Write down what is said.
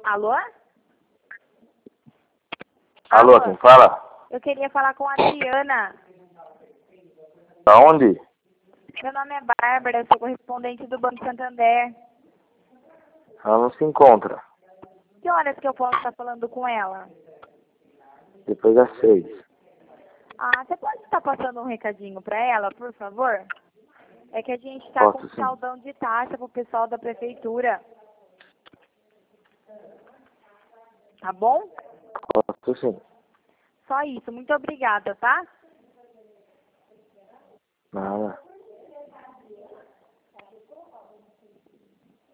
Alô? Alô, quem fala? Eu queria falar com a Adriana. Da onde? Meu nome é Bárbara, eu sou correspondente do Banco Santander. Ela não se encontra. Que horas que eu posso estar falando com ela? Depois das 6. Ah, você pode estar passando um recadinho para ela, por favor? É que a gente está com Posso sim. saldão de taxa pro pessoal da prefeitura. Tá bom? Posso sim. Só isso. Muito obrigada, tá?